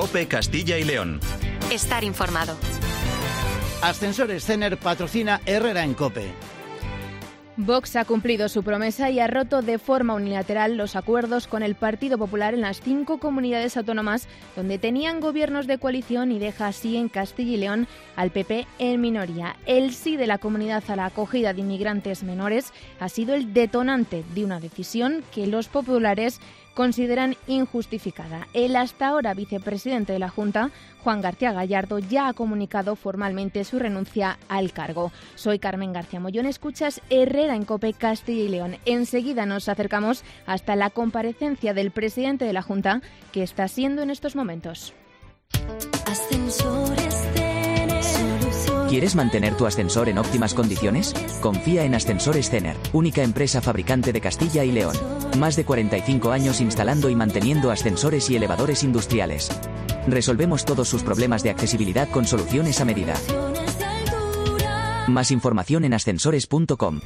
COPE Castilla y León. Estar informado. Ascensores Cener patrocina Herrera en COPE. Vox ha cumplido su promesa y ha roto de forma unilateral los acuerdos con el Partido Popular en las 5 comunidades autónomas donde tenían gobiernos de coalición y deja así en Castilla y León al PP en minoría. El sí de la comunidad a la acogida de inmigrantes menores ha sido el detonante de una decisión que los populares consideran injustificada. El hasta ahora vicepresidente de la Junta, Juan García Gallardo, ya ha comunicado formalmente su renuncia al cargo. Soy Carmen García Mollón, escuchas Herrera en COPE Castilla y León. Enseguida nos acercamos hasta la comparecencia del presidente de la Junta, que está siendo en estos momentos. ¿Quieres mantener tu ascensor en óptimas condiciones? Confía en Ascensores Cener, única empresa fabricante de Castilla y León. Más de 45 años instalando y manteniendo ascensores y elevadores industriales. Resolvemos todos sus problemas de accesibilidad con soluciones a medida. Más información en ascensores.com.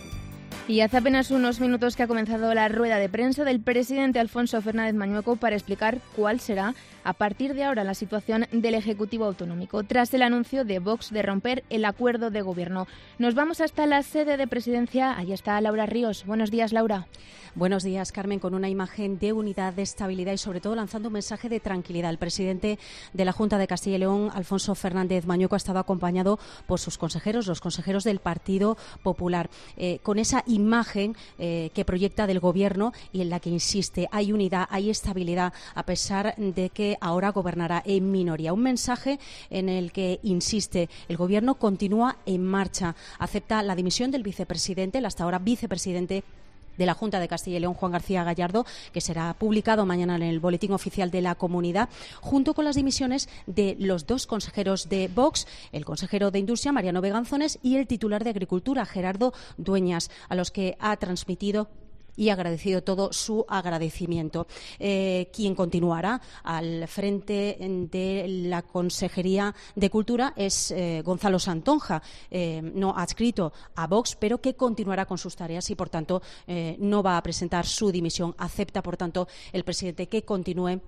Y hace apenas unos minutos que ha comenzado la rueda de prensa del presidente Alfonso Fernández Mañueco para explicar cuál será, a partir de ahora, la situación del Ejecutivo Autonómico, tras el anuncio de Vox de romper el acuerdo de gobierno. Nos vamos hasta la sede de Presidencia. Allí está Laura Ríos. Buenos días, Laura. Buenos días, Carmen, con una imagen de unidad, de estabilidad y sobre todo lanzando un mensaje de tranquilidad. El presidente de la Junta de Castilla y León, Alfonso Fernández Mañueco, ha estado acompañado por sus consejeros, los consejeros del Partido Popular, con esa imagen que proyecta del Gobierno y en la que insiste, hay unidad, hay estabilidad, a pesar de que ahora gobernará en minoría. Un mensaje en el que insiste, el Gobierno continúa en marcha, acepta la dimisión del vicepresidente, el hasta ahora vicepresidente de la Junta de Castilla y León, Juan García Gallardo, que será publicado mañana en el Boletín Oficial de la Comunidad, junto con las dimisiones de los 2 consejeros de Vox, el consejero de Industria, Mariano Beganzones, y el titular de Agricultura, Gerardo Dueñas, a los que ha transmitido y agradecido todo su agradecimiento. Quien continuará al frente de la Consejería de Cultura es Gonzalo Santonja, no adscrito a Vox, pero que continuará con sus tareas y, por tanto, no va a presentar su dimisión. Acepta, por tanto, el presidente que continúe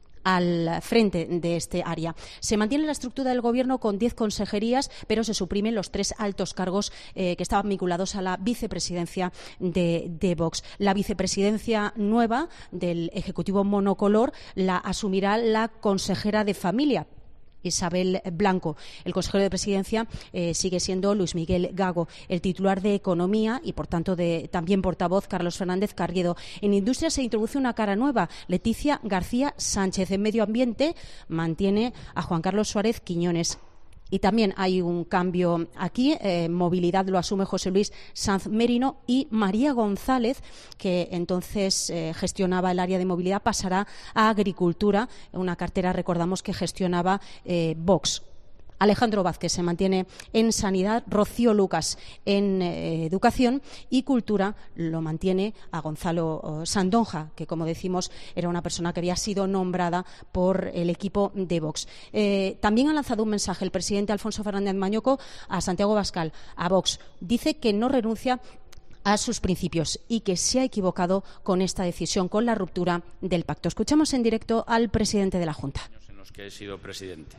al frente de este área. Se mantiene la estructura del Gobierno con 10 consejerías, pero se suprimen los 3 altos cargos que estaban vinculados a la vicepresidencia de Vox. La vicepresidencia nueva del Ejecutivo monocolor la asumirá la consejera de Familia, Isabel Blanco. El consejero de Presidencia sigue siendo Luis Miguel Gago. El titular de Economía y, por tanto, también portavoz, Carlos Fernández Carriedo. En Industria se introduce una cara nueva, Leticia García Sánchez. En Medio Ambiente mantiene a Juan Carlos Suárez Quiñones. Y también hay un cambio aquí. Movilidad lo asume José Luis Sanz Merino y María González, que entonces gestionaba el área de movilidad, pasará a Agricultura, una cartera, recordamos, que gestionaba Vox. Alejandro Vázquez se mantiene en Sanidad, Rocío Lucas en Educación y Cultura lo mantiene a Gonzalo Santonja, que, como decimos, era una persona que había sido nombrada por el equipo de Vox. También ha lanzado un mensaje el presidente Alfonso Fernández Mañueco a Santiago Abascal, a Vox. Dice que no renuncia a sus principios y que se ha equivocado con esta decisión, con la ruptura del pacto. Escuchamos en directo al presidente de la Junta. En los que he sido presidente.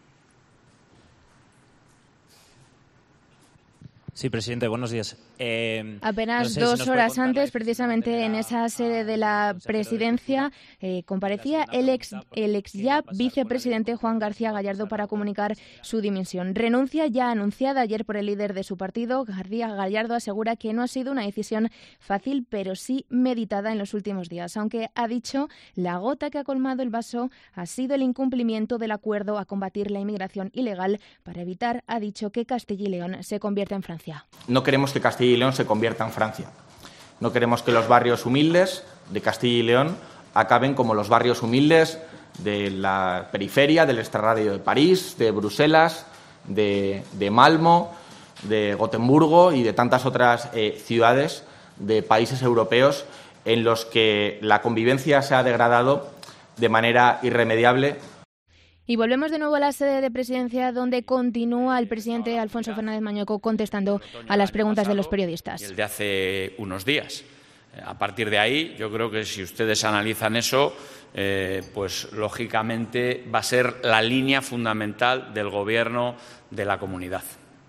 Sí, presidente, buenos días. Apenas 2 horas antes, precisamente en esa sede de la presidencia, comparecía el ex ya vicepresidente Juan García Gallardo para comunicar su dimisión. Renuncia ya anunciada ayer por el líder de su partido. García Gallardo asegura que no ha sido una decisión fácil, pero sí meditada en los últimos días, aunque ha dicho la gota que ha colmado el vaso ha sido el incumplimiento del acuerdo a combatir la inmigración ilegal para evitar, ha dicho, que Castilla y León se convierta en Francia. No queremos que Castilla y León se convierta en Francia. No queremos que los barrios humildes de Castilla y León acaben como los barrios humildes de la periferia, del extrarradio de París, de Bruselas, de Malmo, de Gotemburgo y de tantas otras ciudades de países europeos en los que la convivencia se ha degradado de manera irremediable. Y volvemos de nuevo a la sede de Presidencia, donde continúa el presidente Alfonso Fernández Mañueco contestando a las preguntas de los periodistas. El de hace unos días. A partir de ahí, yo creo que si ustedes analizan eso, pues lógicamente va a ser la línea fundamental del Gobierno de la comunidad.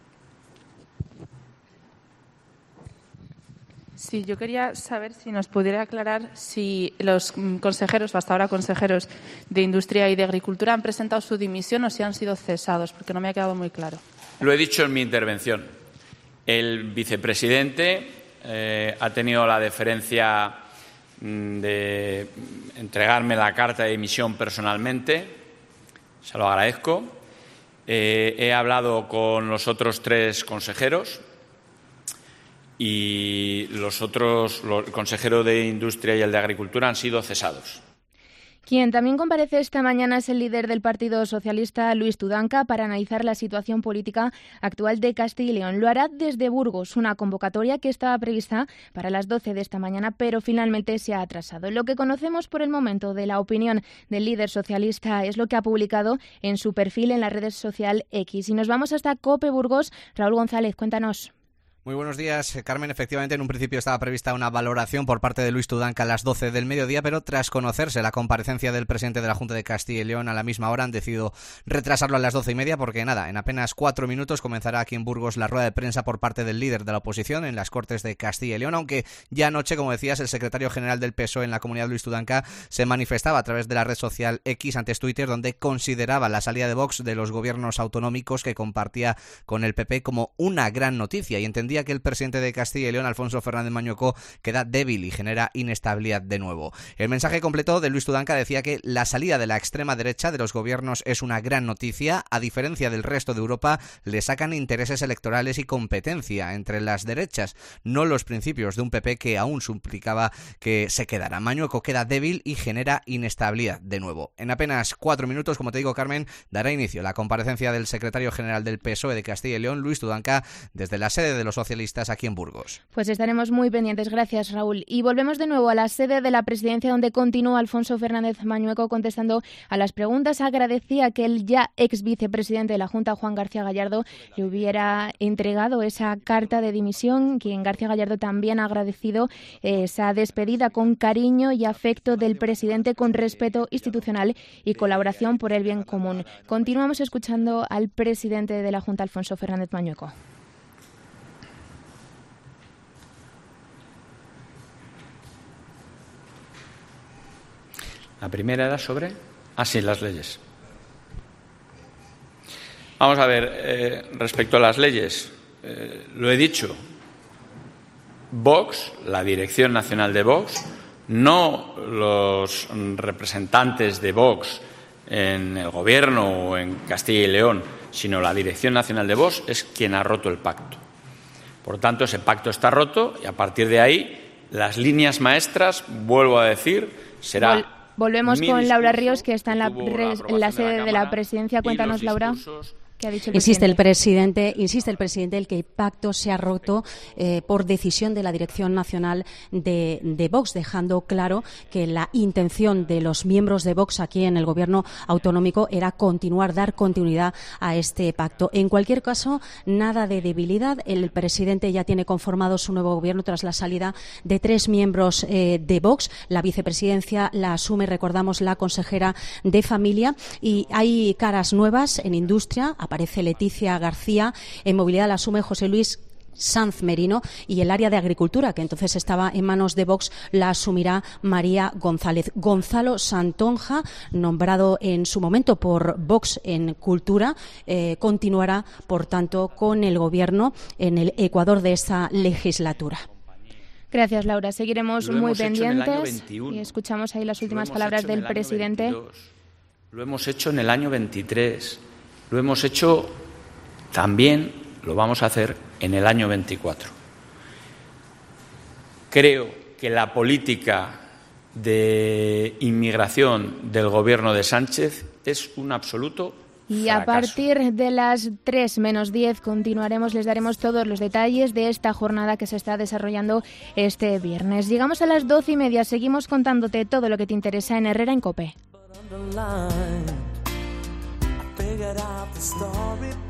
Sí, yo quería saber si nos pudiera aclarar si los consejeros, o hasta ahora consejeros de Industria y de Agricultura, han presentado su dimisión o si han sido cesados, porque no me ha quedado muy claro. Lo he dicho en mi intervención. El vicepresidente ha tenido la deferencia de entregarme la carta de dimisión personalmente. Se lo agradezco. He hablado con los otros 3 consejeros y los otros, el consejero de Industria y el de Agricultura, han sido cesados. Quien también comparece esta mañana es el líder del Partido Socialista, Luis Tudanca, para analizar la situación política actual de Castilla y León. Lo hará desde Burgos, una convocatoria que estaba prevista para las 12 de esta mañana, pero finalmente se ha atrasado. Lo que conocemos por el momento de la opinión del líder socialista es lo que ha publicado en su perfil en la red social X. Y nos vamos hasta COPE Burgos. Raúl González, cuéntanos. Muy buenos días, Carmen. Efectivamente, en un principio estaba prevista una valoración por parte de Luis Tudanca a las 12 del mediodía, pero tras conocerse la comparecencia del presidente de la Junta de Castilla y León a la misma hora, han decidido retrasarlo a las 12:30 porque, en apenas 4 minutos comenzará aquí en Burgos la rueda de prensa por parte del líder de la oposición en las Cortes de Castilla y León, aunque ya anoche, como decías, el secretario general del PSOE en la comunidad, Luis Tudanca, se manifestaba a través de la red social X, antes Twitter, donde consideraba la salida de Vox de los gobiernos autonómicos que compartía con el PP como una gran noticia y entendía que el presidente de Castilla y León, Alfonso Fernández Mañueco, queda débil y genera inestabilidad de nuevo. El mensaje completo de Luis Tudanca decía que la salida de la extrema derecha de los gobiernos es una gran noticia. A diferencia del resto de Europa, le sacan intereses electorales y competencia entre las derechas, no los principios de un PP que aún suplicaba que se quedara. Mañueco queda débil y genera inestabilidad de nuevo. En apenas 4 minutos, como te digo, Carmen, dará inicio la comparecencia del secretario general del PSOE de Castilla y León, Luis Tudanca, desde la sede de los socialistas aquí en Burgos. Pues estaremos muy pendientes. Gracias, Raúl. Y volvemos de nuevo a la sede de la presidencia, donde continúa Alfonso Fernández Mañueco contestando a las preguntas. Agradecía que el ya ex vicepresidente de la Junta, Juan García Gallardo, le hubiera entregado esa carta de dimisión, quien García Gallardo también ha agradecido esa despedida con cariño y afecto del presidente, con respeto institucional y colaboración por el bien común. Continuamos escuchando al presidente de la Junta, Alfonso Fernández Mañueco. La primera era sobre... sí, las leyes. Vamos a ver, respecto a las leyes, lo he dicho, Vox, la Dirección Nacional de Vox, no los representantes de Vox en el Gobierno o en Castilla y León, sino la Dirección Nacional de Vox, es quien ha roto el pacto. Por tanto, ese pacto está roto y a partir de ahí las líneas maestras, vuelvo a decir, será... Volvemos con Laura Ríos, que está en la sede de la presidencia. Cuéntanos, Laura. ¿Qué ha dicho Insiste el presidente el que el pacto se ha roto por decisión de la Dirección Nacional de Vox, dejando claro que la intención de los miembros de Vox aquí en el Gobierno autonómico era dar continuidad a este pacto. En cualquier caso, nada de debilidad. El presidente ya tiene conformado su nuevo Gobierno tras la salida de 3 miembros de Vox. La vicepresidencia la asume, recordamos, la consejera de Familia, y hay caras nuevas en Industria. Aparece Leticia García, en Movilidad la asume José Luis Sanz Merino, y el área de Agricultura, que entonces estaba en manos de Vox, la asumirá María González. Gonzalo Santonja, nombrado en su momento por Vox en Cultura, continuará, por tanto, con el Gobierno en el Ecuador de esta legislatura. Gracias, Laura. Seguiremos muy pendientes y escuchamos ahí las últimas palabras del presidente. Lo hemos hecho en el año 23. Lo hemos hecho también, lo vamos a hacer en el año 24. Creo que la política de inmigración del Gobierno de Sánchez es un absoluto fracaso. Y a partir de las 3:10 continuaremos, les daremos todos los detalles de esta jornada que se está desarrollando este viernes. Llegamos a las 12:30, seguimos contándote todo lo que te interesa en Herrera en COPE. Figured out the story.